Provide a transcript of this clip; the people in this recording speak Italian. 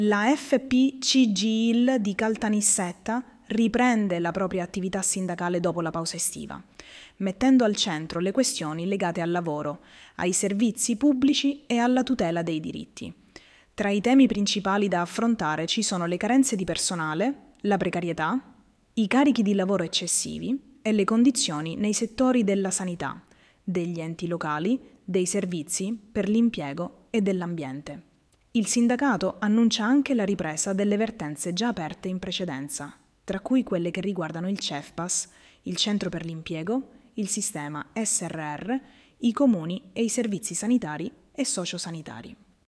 La FP-CGIL di Caltanissetta riprende la propria attività sindacale dopo la pausa estiva, mettendo al centro le questioni legate al lavoro, ai servizi pubblici e alla tutela dei diritti. Tra i temi principali da affrontare ci sono le carenze di personale, la precarietà, i carichi di lavoro eccessivi e le condizioni nei settori della sanità, degli enti locali, dei servizi per l'impiego e dell'ambiente. Il sindacato annuncia anche la ripresa delle vertenze già aperte in precedenza, tra cui quelle che riguardano il CEFPAS, il Centro per l'Impiego, il sistema SRR, i comuni e i servizi sanitari e sociosanitari.